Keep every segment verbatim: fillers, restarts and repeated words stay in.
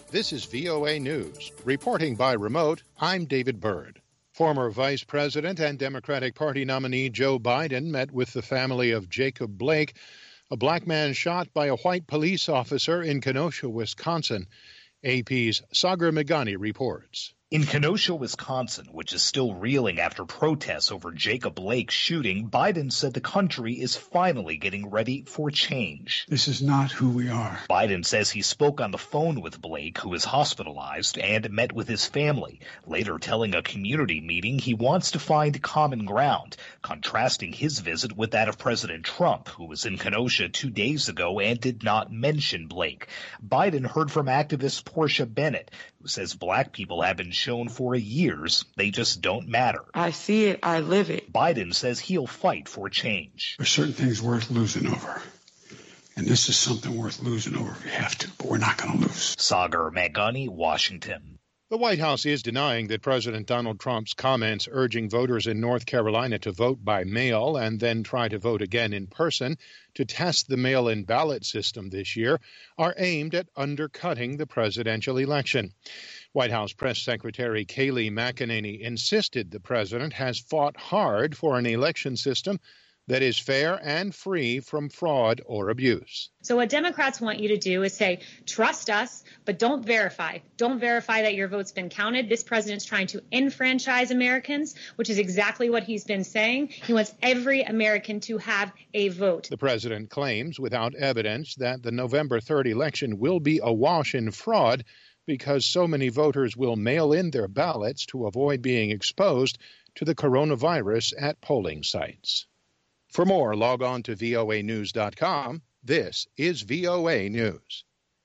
This is V O A News. Reporting by remote, I'm David Byrd. Former Vice President and Democratic Party nominee Joe Biden met with the family of Jacob Blake, a black man shot by a white police officer in Kenosha, Wisconsin. A P's Sagar Meghani reports. In Kenosha, Wisconsin, which is still reeling after protests over Jacob Blake's shooting, Biden said the country is finally getting ready for change. This is not who we are. Biden says he spoke on the phone with Blake, who is hospitalized, and met with his family, later telling a community meeting he wants to find common ground, contrasting his visit with that of President Trump, who was in Kenosha two days ago and did not mention Blake. Biden heard from activist Portia Bennett, who says black people have been shown for years they just don't matter. I see it, I live it. Biden says he'll fight for change. There's certain things worth losing over. And this is something worth losing over if we have to, but we're not going to lose. Sagar Meghani, Washington. The White House is denying that President Donald Trump's comments urging voters in North Carolina to vote by mail and then try to vote again in person to test the mail-in ballot system this year are aimed at undercutting the presidential election. White House Press Secretary Kayleigh McEnany insisted the president has fought hard for an election system that is fair and free from fraud or abuse. So what Democrats want you to do is say, trust us, but don't verify. Don't verify that your vote's been counted. This president's trying to enfranchise Americans, which is exactly what he's been saying. He wants every American to have a vote. The president claims without evidence that the November third election will be awash in fraud because so many voters will mail in their ballots to avoid being exposed to the coronavirus at polling sites. For more, log on to V O A news dot com. This is V O A News.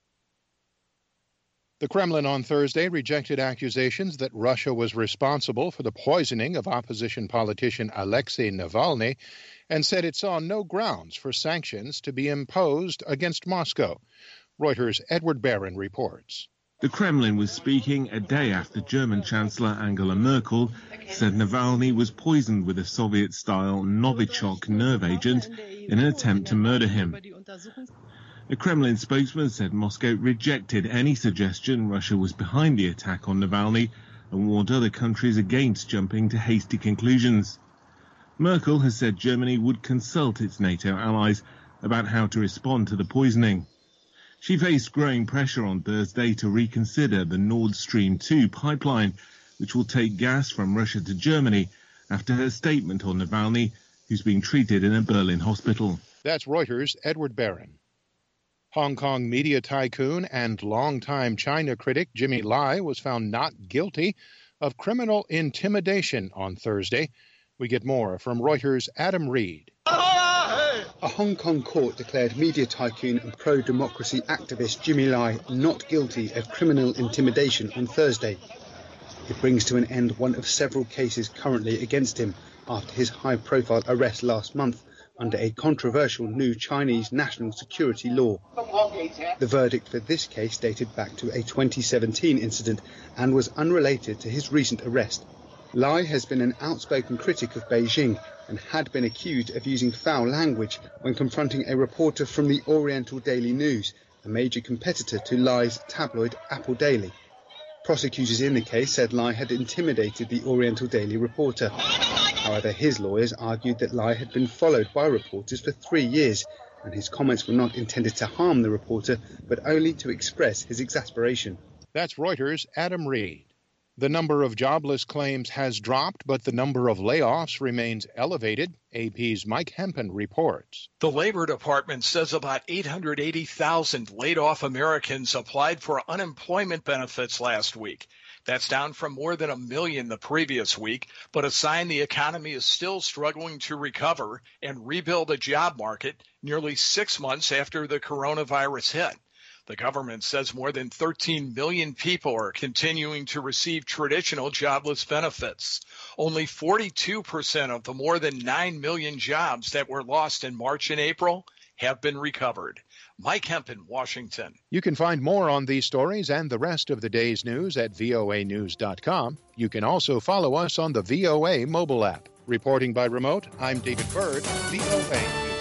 The Kremlin on Thursday rejected accusations that Russia was responsible for the poisoning of opposition politician Alexei Navalny and said it saw no grounds for sanctions to be imposed against Moscow. Reuters' Edward Barron reports. The Kremlin was speaking a day after German Chancellor Angela Merkel said Navalny was poisoned with a Soviet-style Novichok nerve agent in an attempt to murder him. A Kremlin spokesman said Moscow rejected any suggestion Russia was behind the attack on Navalny and warned other countries against jumping to hasty conclusions. Merkel has said Germany would consult its NATO allies about how to respond to the poisoning. She faced growing pressure on Thursday to reconsider the Nord Stream two pipeline, which will take gas from Russia to Germany, after her statement on Navalny, who's being treated in a Berlin hospital. That's Reuters' Edward Barron. Hong Kong media tycoon and longtime China critic Jimmy Lai was found not guilty of criminal intimidation on Thursday. We get more from Reuters' Adam Reed. A Hong Kong court declared media tycoon and pro-democracy activist Jimmy Lai not guilty of criminal intimidation on Thursday. It brings to an end one of several cases currently against him after his high-profile arrest last month under a controversial new Chinese national security law. The verdict for this case dated back to a twenty seventeen incident and was unrelated to his recent arrest. Lai has been an outspoken critic of Beijing and had been accused of using foul language when confronting a reporter from the Oriental Daily News, a major competitor to Lai's tabloid Apple Daily. Prosecutors in the case said Lai had intimidated the Oriental Daily reporter. However, his lawyers argued that Lai had been followed by reporters for three years, and his comments were not intended to harm the reporter, but only to express his exasperation. That's Reuters' Adam Reed. The number of jobless claims has dropped, but the number of layoffs remains elevated. A P's Mike Hempen reports. The Labor Department says about eight hundred eighty thousand laid-off Americans applied for unemployment benefits last week. That's down from more than a million the previous week, but a sign the economy is still struggling to recover and rebuild a job market nearly six months after the coronavirus hit. The government says more than thirteen million people are continuing to receive traditional jobless benefits. Only forty-two percent of the more than nine million jobs that were lost in March and April have been recovered. Mike Hempen, Washington. You can find more on these stories and the rest of the day's news at V O A news dot com. You can also follow us on the V O A mobile app. Reporting by remote, I'm David Byrd, V O A.